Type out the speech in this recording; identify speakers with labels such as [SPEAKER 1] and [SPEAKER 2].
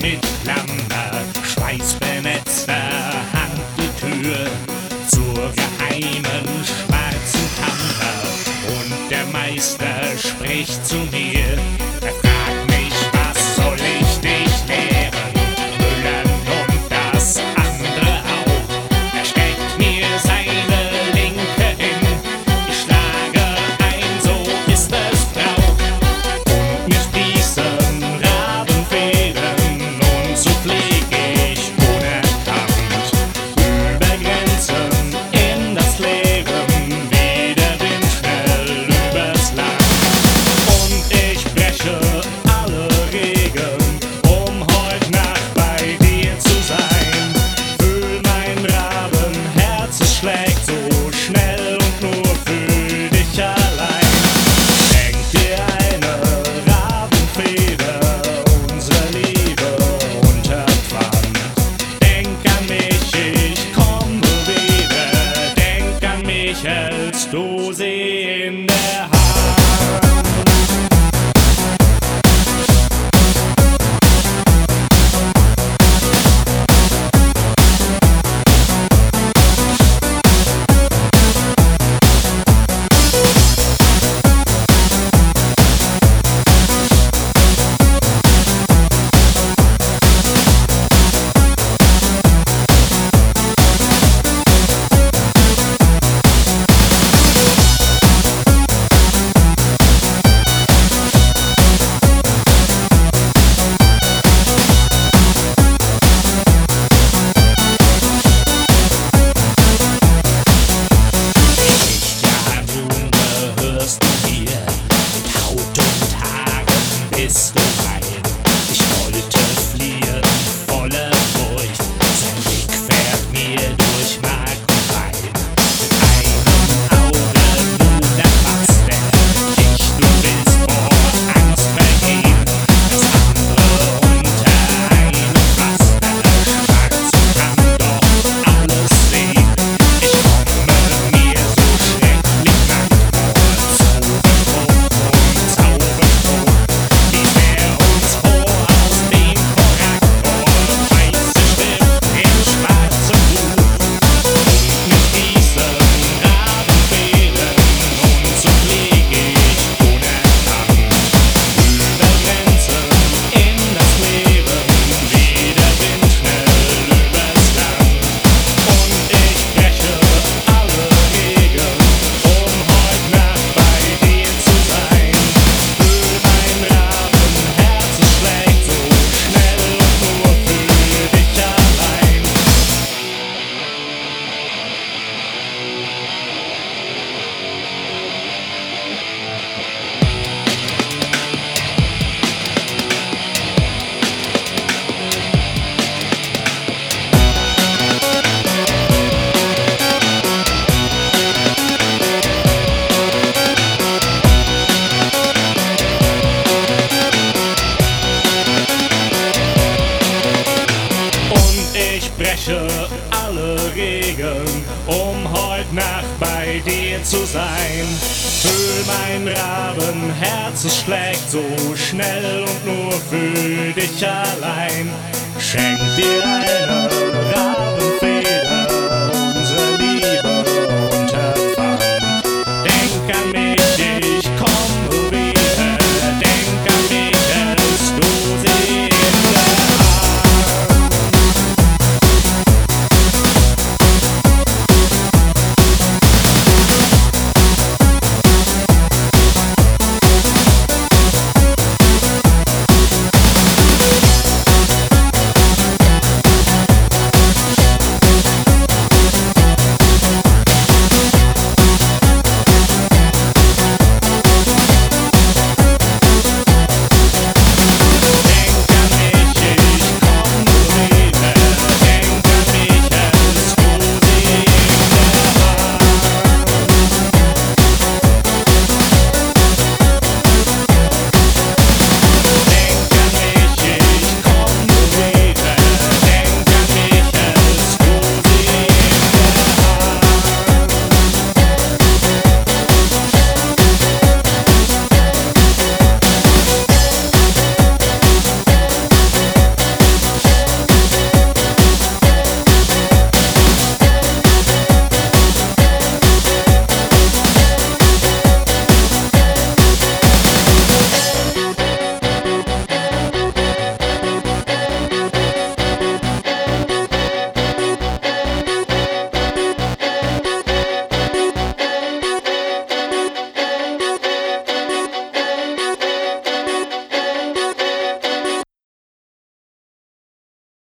[SPEAKER 1] mit Klammer, schweißbenetzter Handeltür zur geheimen schwarzen Kammer. Und der Meister spricht zu mir, er fragt mich, was soll ich dich lehren? Müllern und das andere auch. Er steckt mir seine Linke hin, ich schlage ein, so ist es Brauch. Und mir sprießen Rabenfedern und so flieg ich unerkannt über Grenzen in das Leben, wie der Wind schnell übers Land. Und ich breche alle Regeln, um heut Nacht bei dir zu sein. Fühl mein Rabenherz, es schlägt so schnell und nur für dich allein. Schenk dir eine Rabenfeder, unsere Liebe unterpfand. Denk an mich, ich komme wieder. Denk an mich, hältst du sie in der Hand. Bist du mein? Ich wollte fliehen, voller Furcht. Sein Blick fährt mir durch Mark und Bein. Mit einem Auge nun erfasst er dich. Du willst vor Angst vergehen. Das andere unter einem Pflaster. Schwarz kann doch alles sehen. Ich komme mir so schrecklich nackt vor. Zauberspruch und Zauberspruch. Wie sehr uns vor aus dem Korrektor, weiße Stift in schwarzem Buch. Und mit diesen Rabenfedern und so flieg ich unerkannt über Grenzen in das Leben, wie der Wind schnell übers Land. Und ich breche alle Regeln, um heut Nacht bei dir zu sein. Fühl mein Rabenherz, es schlägt so schnell und nur für dich allein. Und ich breche alle Regeln, um heut Nacht bei dir zu sein. Fühl mein Rabenherz, es schlägt so schnell und nur für dich allein. Schenk dir eine